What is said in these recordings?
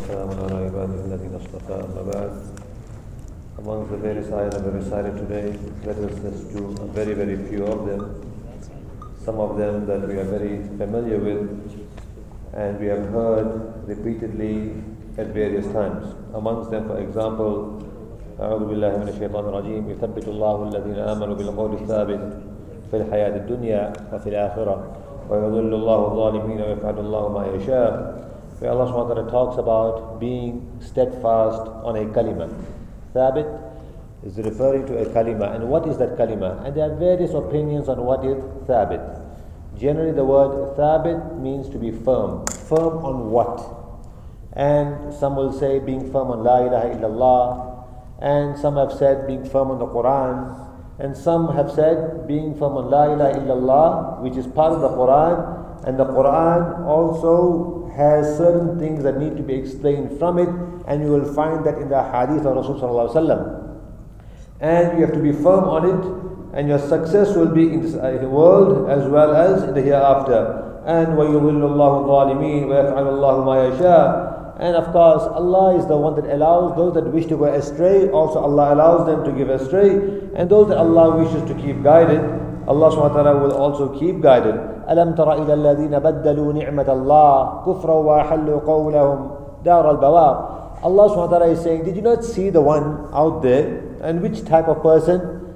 وسلام على عباده الذين اصطفى أما بعد. Among the various ayahs that were recited today, let us just do a very, very few of them. Some of them that we are very familiar with and we have heard repeatedly at various times. Amongst them, for example, أعوذ بالله من الشيطان الرجيم يثبت الله الذين آمنوا بالقول الثابت في الحياة الدنيا وفي الآخرة ويضل الله الظالمين ويفعل الله ما يشاء. Where Allah subhanahu wa ta'ala talks about being steadfast on a kalima. Thabit is referring to a kalima. And what is that kalima? And there are various opinions on what is thabit. Generally the word thabit means to be firm. Firm on what? And some will say being firm on La ilaha illallah. And some have said being firm on the Quran. And some have said being firm on La ilaha illallah, which is part of the Quran. And the Quran also has certain things that need to be explained from it, and you will find that in the hadith of Rasulullah. And you have to be firm on it, and your success will be in this world as well as in the hereafter. And وَيُضِلُّ اللَّهُ الظَّالِمِينَ وَيَفْعَلُ اللَّهُ مَا يَشَاءُ. And of course, Allah is the one that allows those that wish to go astray. Also, Allah allows them to give astray, and those that Allah wishes to keep guided, Allah subhanahu wa ta'ala will also keep guided. أَلَمْ تَرَ إِلَى الَّذِينَ بَدَّلُوا نِعْمَةَ اللَّهِ كُفْرًا وَأَحَلُّوا قَوْلَهُمْ دَارَ الْبَوَارِ. Allah subhanahu wa ta'ala is saying, did you not see the one out there? And which type of person?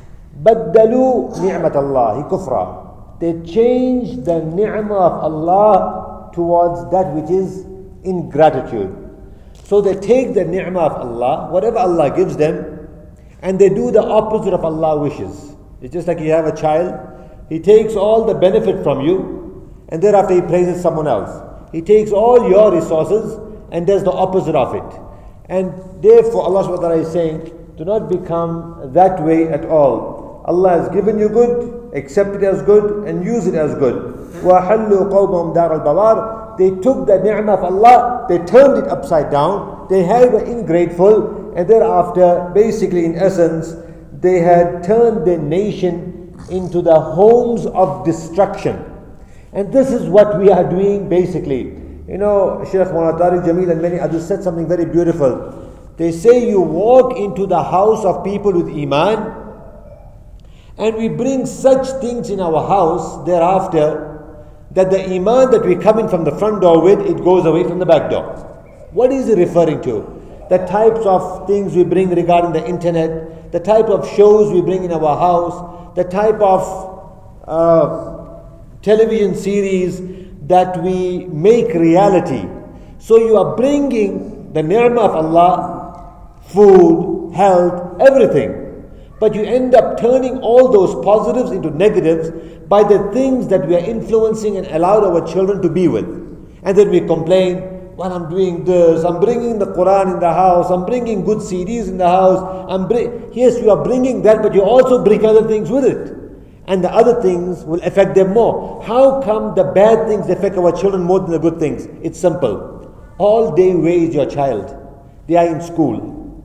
بَدَّلُوا نِعْمَةَ اللَّهِ كُفْرًا. They changed the ni'mah of Allah towards that which is ingratitude. So they take the ni'mah of Allah, whatever Allah gives them, and they do the opposite of Allah wishes. It's just like you have a child. He takes all the benefit from you, and thereafter he praises someone else. He takes all your resources and does the opposite of it. And therefore Allah subhanahu wa ta'ala is saying, do not become that way at all. Allah has given you good, accept it as good and use it as good. وَحَلُّوا قَوْمَهُمْ دَارَ الْبَوَارِ. They took the ni'mah of Allah, they turned it upside down, they were ingrateful, and thereafter, basically in essence, they had turned their nation into the homes of destruction. And this is what we are doing basically. You know, Shaykh Maulana Tariq Jameel and many others said something very beautiful. They say you walk into the house of people with Iman, and we bring such things in our house thereafter that the Iman that we come in from the front door with, it goes away from the back door. What is it referring to? The types of things we bring regarding the internet, the type of shows we bring in our house, the type of television series that we make reality. So you are bringing the ni'mah of Allah, food, health, everything. But you end up turning all those positives into negatives by the things that we are influencing and allowed our children to be with. And then we complain, well, I'm doing this, I'm bringing the Quran in the house, I'm bringing good CDs in the house. Yes, you are bringing that, but you also bring other things with it. And the other things will affect them more. How come the bad things affect our children more than the good things? It's simple. All day where is your child? They are in school.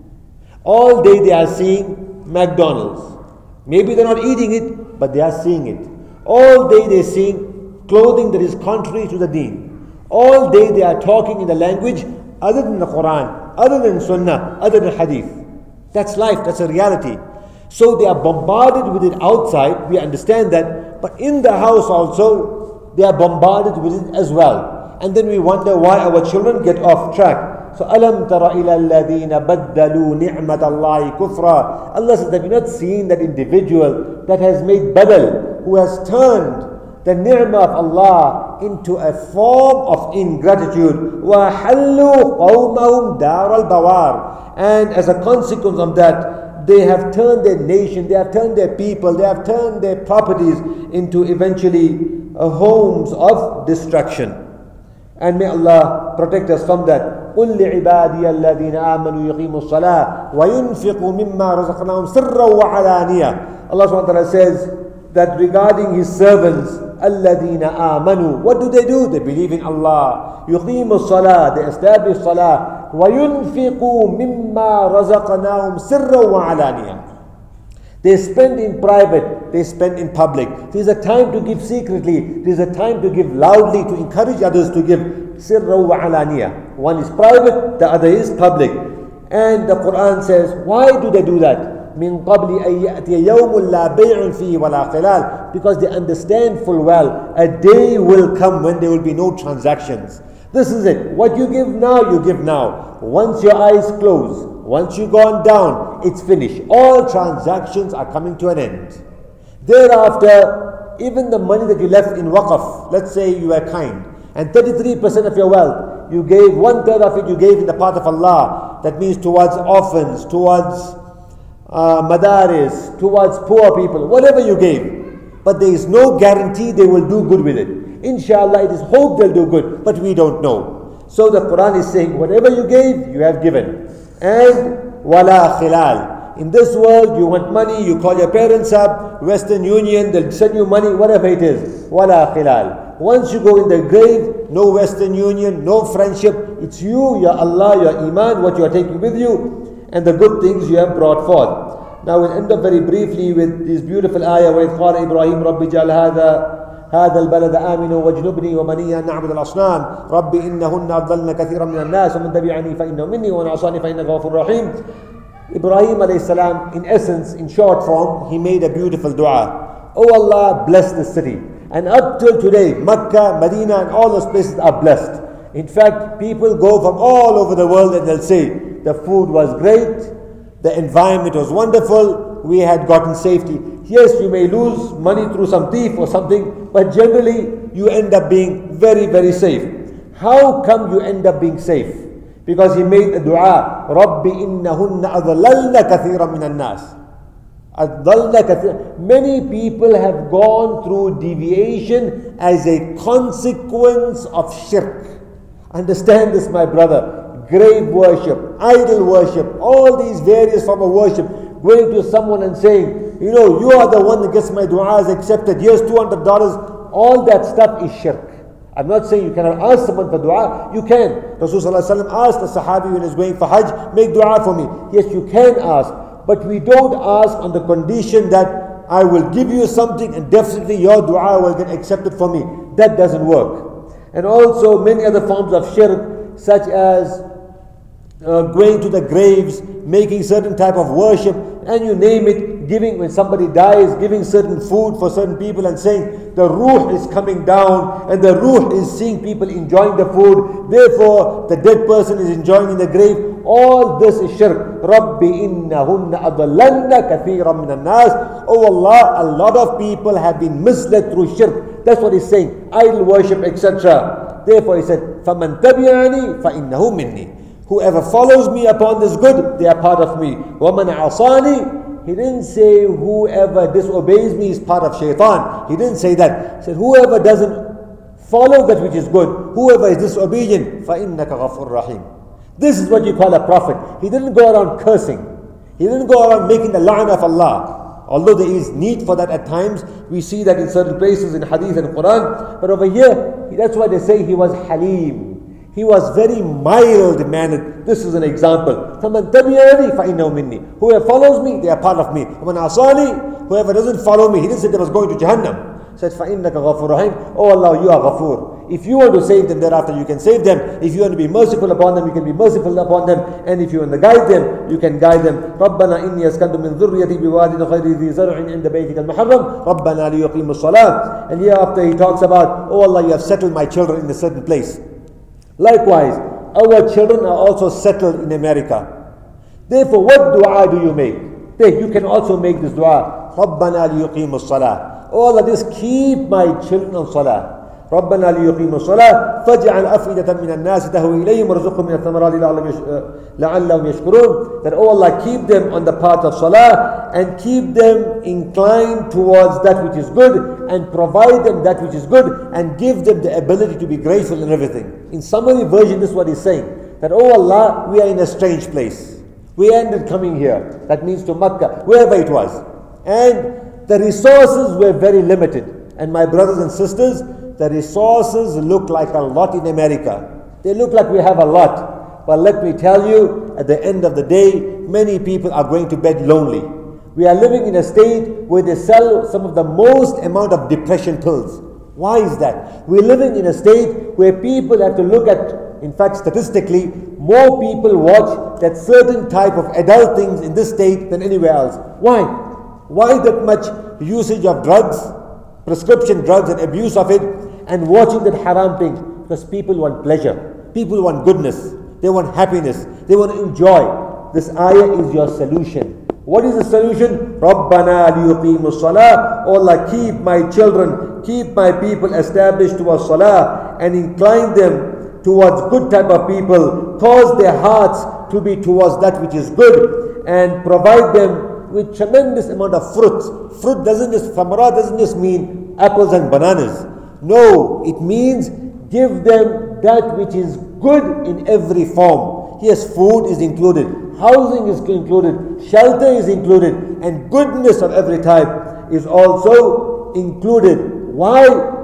All day they are seeing McDonald's. Maybe they're not eating it, but they are seeing it. All day they're seeing clothing that is contrary to the deen. All day they are talking in the language other than the Quran, other than Sunnah, other than Hadith. That's life, that's a reality. So they are bombarded with it outside, we understand that, but in the house also, they are bombarded with it as well. And then we wonder why our children get off track. So, أَلَمْ تَرَ إِلَى الَّذِينَ بَدَّلُوا نِعْمَةَ اللَّهِ كُفْرًا. Allah says, have you not seen that individual that has made badal, who has turned the ni'mah of Allah into a form of ingratitude? وَحَلُّوا قَوْمَهُمْ دَارَ الْبَوَارِ. And as a consequence of that, they have turned their nation, they have turned their people, they have turned their properties into eventually homes of destruction. And may Allah protect us from that. قُلْ لِعِبَادِيَ الَّذِينَ آمَنُوا يُقِيمُوا الصَّلَاةَ وَيُنْفِقُوا مِمَّا رَزَقْنَاهُمْ سِرًّا وَعَلَانِيَةً. Allah subhanahu wa ta'ala says that regarding His servants, الَّذِينَ آمَنُوا, what do? They believe in Allah. يُقِيمُوا الصَّلَاةَ, they establish salah. وَيُنْفِقُوا مِمَّا رَزَقْنَاهُمْ سِرًّا وَعَلَانِيَةً. They spend in private, they spend in public. There is a time to give secretly, there is a time to give loudly, to encourage others to give. sirra wa alaniya. One is private, the other is public. And the Quran says, why do they do that? من قبل أن يأتي يوم لا بيع فيه ولا خلال, because they understand full well a day will come when there will be no transactions. This is it. What you give now, you give now. Once your eyes close, once you've gone down, it's finished. All transactions are coming to an end. Thereafter, even the money that you left in waqf, let's say you were kind, and 33% of your wealth, you gave 1/3 of it, you gave in the path of Allah. That means towards orphans, towards madaris, towards poor people, whatever you gave. But there is no guarantee they will do good with it. Inshallah, it is hope they'll do good, but we don't know. So the Quran is saying, whatever you gave, you have given. And wala khilal. In this world, you want money, you call your parents up, Western Union, they'll send you money, whatever it is. Wala khilal. Once you go in the grave, no Western Union, no friendship. It's you, your Allah, your Iman, what you are taking with you, and the good things you have brought forth. Now we'll end up very briefly with this beautiful ayah, وَإِذْ قَالَ إِبْرَاهِيمُ رَبِّ اجْعَلْ هذا البلد آمنا واجنبني وبني أن نعبد الأصنام رب إنهن أضلن كثيرا من الناس ومن تبعني فإنه مني ومن عصاني فإنك غفور رحيم. Ibrahim alayhi salam, in essence, in short form, he made a beautiful dua. Oh Allah, bless this city. And up till today, Makkah, Medina, and all those places are blessed. In fact, people go from all over the world and they'll say, the food was great, the environment was wonderful, we had gotten safety. Yes, you may lose money through some thief or something, but generally you end up being very, very safe. How come you end up being safe? Because he made a dua, رَبِّ إِنَّهُنَّ أَضْلَلْنَ كَثِيرًا مِنَ النَّاسِ. Many people have gone through deviation as a consequence of shirk. Understand this, my brother. Grave worship, idol worship, all these various forms of worship, going to someone and saying, you know, you are the one that gets my du'as accepted, here's $200, all that stuff is shirk. I'm not saying you cannot ask someone for dua, you can. Rasulullah asked a Sahabi when he was going for Hajj, make dua for me. Yes, you can ask, but we don't ask on the condition that I will give you something and definitely your dua will get accepted for me. That doesn't work. And also many other forms of shirk, such as going to the graves, making certain type of worship, and you name it, giving, when somebody dies, giving certain food for certain people and saying the ruh is coming down and the ruh is seeing people enjoying the food, therefore the dead person is enjoying in the grave. All this is shirk. Rabbi innahunna adallanna kathiran min an-nas. Oh Allah, a lot of people have been misled through shirk. That's what he's saying, idol worship, etc. Therefore he said, فَمَنْ تَبِعَنِي فَإِنَّهُ مِنِّي. Whoever follows me upon this good, they are part of me. وَمَنْ عَصَانِي. He didn't say whoever disobeys me is part of shaitan. He didn't say that. He said whoever doesn't follow that which is good, whoever is disobedient, فَإِنَّكَ غَفُورٌ رَحِيمٌ. This is what you call a prophet. He didn't go around cursing. He didn't go around making the la'an of Allah. Although there is need for that at times. We see that in certain places in Hadith and Quran. But over here, that's why they say he was Halim. He was very mild-mannered. This is an example. فَمَنْ تَبِعَنِي فَإِنَّهُ مِنِّي. Whoever follows me, they are part of me. وَمَنْ عَصَانِي. Whoever doesn't follow me, he didn't say they was going to Jahannam. He said, فَإِنَّكَ غَفُورٌ رَحِيمٌ. Oh Allah, you are Ghafoor. If you want to save them thereafter, you can save them. If you want to be merciful upon them, you can be merciful upon them. And if you want to guide them, you can guide them. رَبَّنَا إِنِّي أَسْكَنْتُ مِنْ ذُرِّيَّتِي بِوَادٍ غَيْرِ ذِي زَرْعٍ عِنْدَ بَيْتِكَ الْمُحَرَّمِ رَبَّنَا لِيُقِيمُوا الصَّلَاةَ. And hereafter he talks about, oh Allah, you have settled my children in a certain place. Likewise, our children are also settled in America. Therefore, what dua do you make? You can also make this dua. رَبَّنَا لِيُقِيمُوا الصَّلَاةَ. Oh Allah, just keep my children on salah. رَبَّنَا لِيُقِيمُوا الصَّلَاةَ فَاجْعَلْ أَفْئِدَةً مِنَ النَّاسِ تَهْوِي إِلَيْهِمْ وَارْزُقْهُم مِنَ الثَّمَرَاتِ لَعَلَّهُمْ يَشْكُرُونَ. That, oh Allah, keep them on the path of salah and keep them inclined towards that which is good and provide them that which is good and give them the ability to be grateful in everything. In summary version, this is what he's saying. That, oh Allah, we are in a strange place. We ended coming here. That means to Makkah, wherever it was. And the resources were very limited. And my brothers and sisters, the resources look like a lot in America. They look like we have a lot. But let me tell you, at the end of the day, many people are going to bed lonely. We are living in a state where they sell some of the most amount of depression pills. Why is that? We're living in a state where people have to look at, in fact, statistically, more people watch that certain type of adult things in this state than anywhere else. Why? Why that much usage of drugs, prescription drugs and abuse of it, and watching that haram thing? Because people want pleasure. People want goodness. They want happiness. They want to enjoy. This ayah is your solution. What is the solution? رَبَّنَا لِيُقِيمُوا الصَّلَاةِ Oh Allah, keep my children, keep my people established towards salah, and incline them towards good type of people. Cause their hearts to be towards that which is good, and provide them with tremendous amount of fruit. Fruit doesn't just mean apples and bananas. No, it means give them that which is good in every form. Yes, food is included, housing is included, shelter is included, and goodness of every type is also included. Why?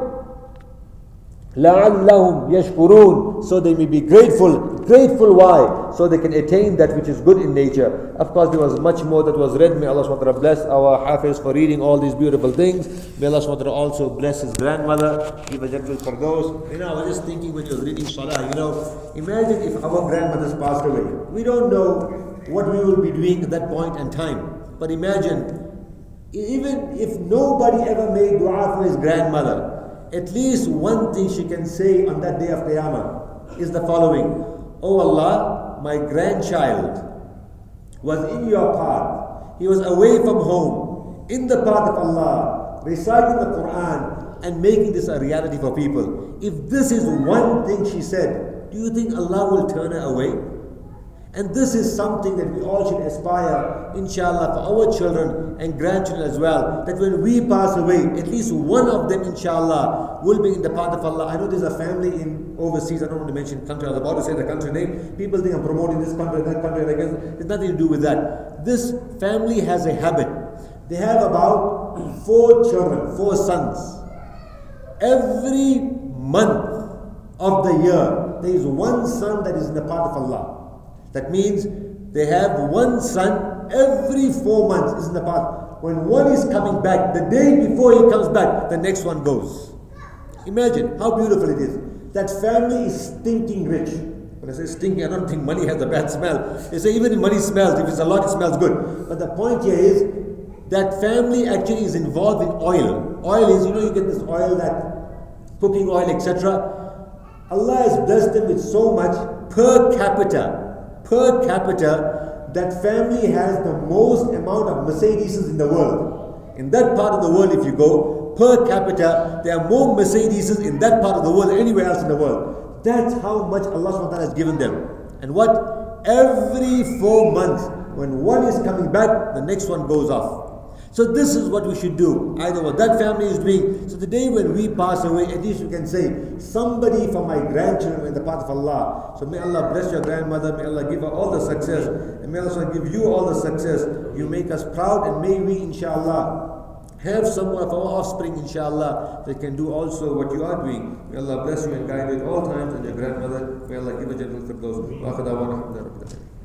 لَعَلَّهُمْ يَشْكُرُونَ So they may be grateful. Grateful why? So they can attain that which is good in nature. Of course, there was much more that was read. May Allah subhanahu wa ta'ala bless our Hafiz for reading all these beautiful things. May Allah subhanahu wa ta'ala also bless his grandmother. Give a gentle for those. I was just thinking when he was reading Salah, imagine if our grandmothers passed away. We don't know what we will be doing at that point in time. But imagine, even if nobody ever made dua for his grandmother, at least one thing she can say on that day of Qiyamah is the following: Oh Allah, my grandchild was in your path. He was away from home, in the path of Allah, reciting the Quran and making this a reality for people. If this is one thing she said, do you think Allah will turn her away? And this is something that we all should aspire, inshallah, for our children and grandchildren as well, that when we pass away, at least one of them, inshallah, will be in the path of Allah. I know there's a family in overseas, I don't want to mention country, I was about to say the country name. People think I'm promoting this country, that country, and I guess there's nothing to do with that. This family has a habit. They have about 4 children, 4 sons. Every month of the year, there is one son that is in the path of Allah. That means they have one son every 4 months is in the path. When one is coming back, the day before he comes back, the next one goes. Imagine how beautiful it is. That family is stinking rich. When I say stinking, I don't think money has a bad smell. They say even if money smells, if it's a lot, it smells good. But the point here is that family actually is involved in oil. Oil is, you get this oil, that cooking oil, etc. Allah has blessed them with so much per capita, that family has the most amount of Mercedeses in the world. In that part of the world, if you go, per capita, there are more Mercedeses in that part of the world than anywhere else in the world. That's how much Allah subhanahu wa ta'ala has given them. And what? Every 4 months, when one is coming back, the next one goes off. So this is what we should do, either what that family is doing. So the day when we pass away, at least you can say, somebody from my grandchildren in the path of Allah. So may Allah bless your grandmother, may Allah give her all the success, and may Allah give you all the success. You make us proud, and may we, inshallah, have some of our offspring, inshallah, that can do also what you are doing. May Allah bless you and guide you at all times, and your grandmother, may Allah give a gentle for those.